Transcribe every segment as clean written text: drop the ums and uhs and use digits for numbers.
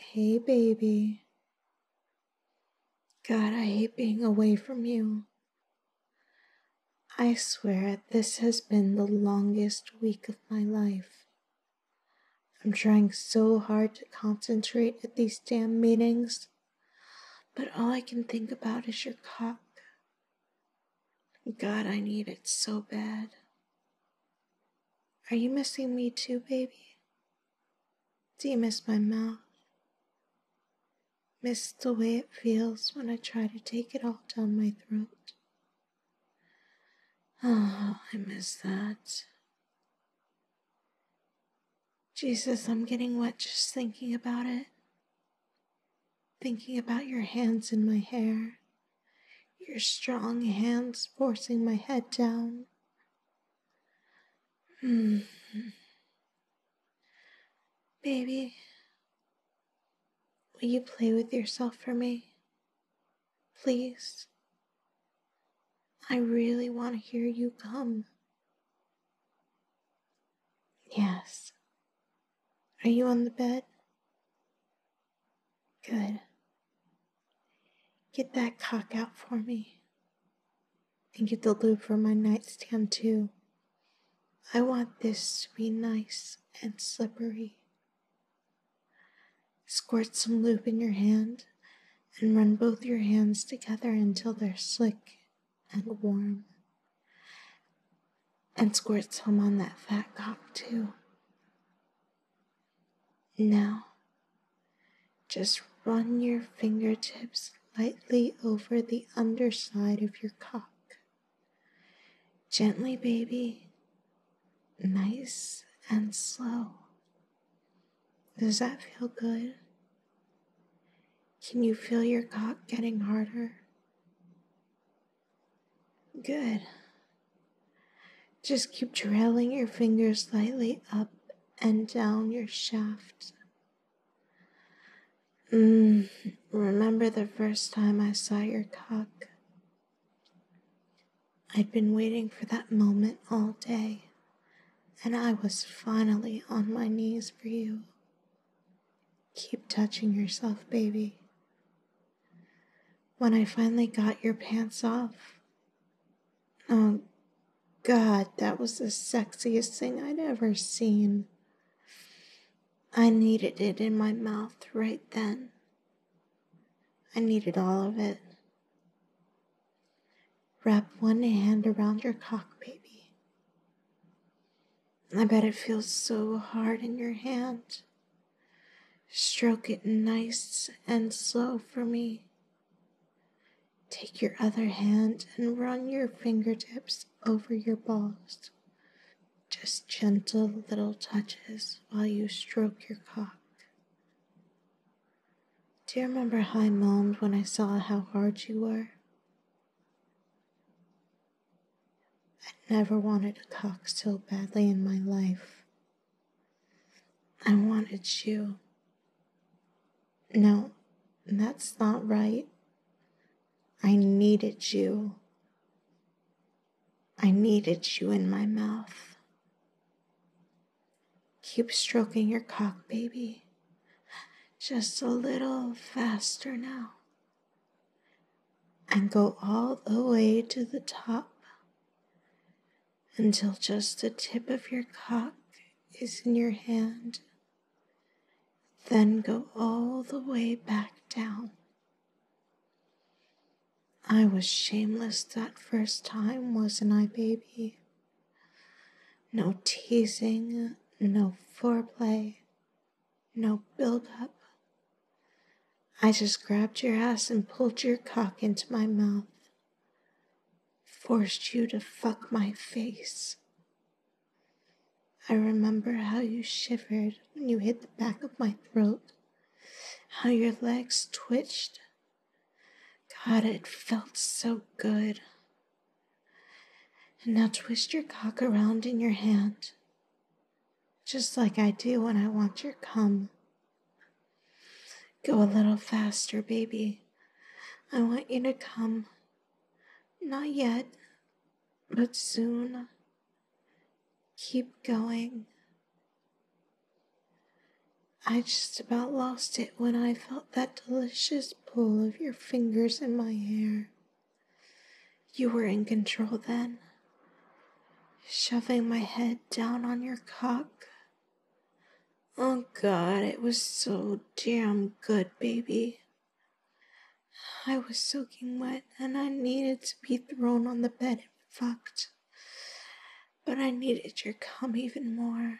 Hey, baby. God, I hate being away from you. I swear this has been the longest week of my life. I'm trying so hard to concentrate at these damn meetings, but all I can think about is your cock. God, I need it so bad. Are you missing me too, baby? Do you miss my mouth? Miss the way it feels when I try to take it all down my throat? Oh, I miss that. Jesus, I'm getting wet just thinking about it. Thinking about your hands in my hair. Your strong hands forcing my head down. Baby, will you play with yourself for me? Please. I really want to hear you come. Yes. Are you on the bed? Good. Get that cock out for me. And get the lube for my nightstand too. I want this to be nice and slippery. Squirt some lube in your hand and run both your hands together until they're slick and warm. And squirt some on that fat cock too. Now, just run your fingertips lightly over the underside of your cock. Gently, baby. Nice and slow. Does that feel good? Can you feel your cock getting harder? Good. Just keep trailing your fingers lightly up and down your shaft. Remember the first time I saw your cock? I'd been waiting for that moment all day, and I was finally on my knees for you. Keep touching yourself, baby. When I finally got your pants off, oh God, that was the sexiest thing I'd ever seen. I needed it in my mouth right then. I needed all of it. Wrap one hand around your cock, baby. I bet it feels so hard in your hand. Stroke it nice and slow for me. Take your other hand and run your fingertips over your balls. Just gentle little touches while you stroke your cock. Do you remember how I moaned when I saw how hard you were? I never wanted a cock so badly in my life. I wanted you. No, that's not right. I needed you. I needed you in my mouth. Keep stroking your cock, baby. Just a little faster now. And go all the way to the top until just the tip of your cock is in your hand. Then go all the way back down. I was shameless that first time, wasn't I, baby? No teasing, no foreplay, no build-up. I just grabbed your ass and pulled your cock into my mouth. Forced you to fuck my face. I remember how you shivered when you hit the back of my throat. How your legs twitched. God, it felt so good. And now twist your cock around in your hand. Just like I do when I want your cum. Go a little faster, baby. I want you to come. Not yet, but soon. Keep going. I just about lost it when I felt that delicious pull of your fingers in my hair. You were in control then, shoving my head down on your cock. Oh God, it was so damn good, baby. I was soaking wet and I needed to be thrown on the bed and fucked. But I needed your cum even more.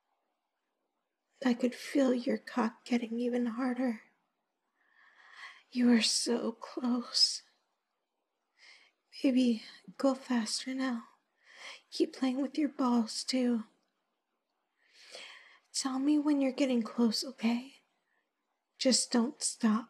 I could feel your cock getting even harder. You were so close. Baby, go faster now. Keep playing with your balls too. Tell me when you're getting close, okay? Just don't stop.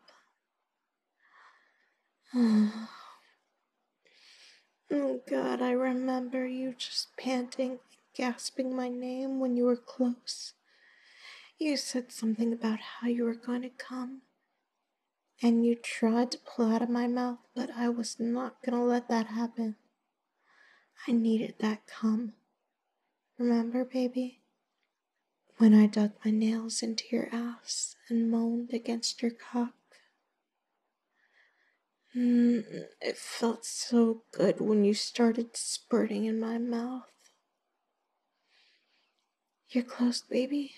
Oh God, I remember you just panting and gasping my name when you were close. You said something about how you were going to come, and you tried to pull out of my mouth, but I was not going to let that happen. I needed that cum. Remember, baby? When I dug my nails into your ass and moaned against your cock. It felt so good when you started spurting in my mouth. You're close, baby?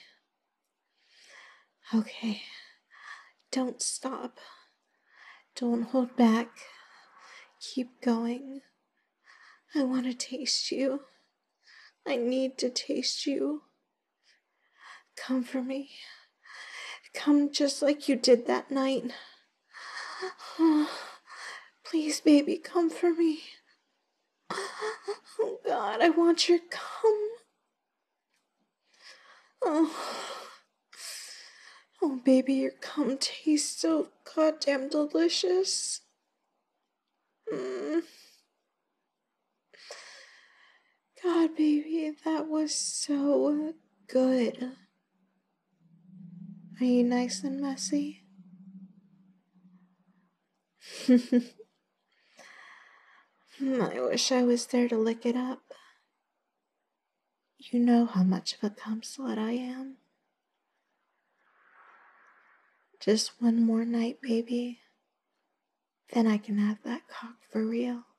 Okay. Don't stop. Don't hold back. Keep going. I want to taste you. I need to taste you. Come for me. Come just like you did that night. Please, baby, come for me. Oh, God, I want your cum. Oh, baby, your cum tastes so goddamn delicious. God, baby, that was so good. Are you nice and messy? I wish I was there to lick it up. You know how much of a cum slut I am. Just one more night, baby. Then I can have that cock for real.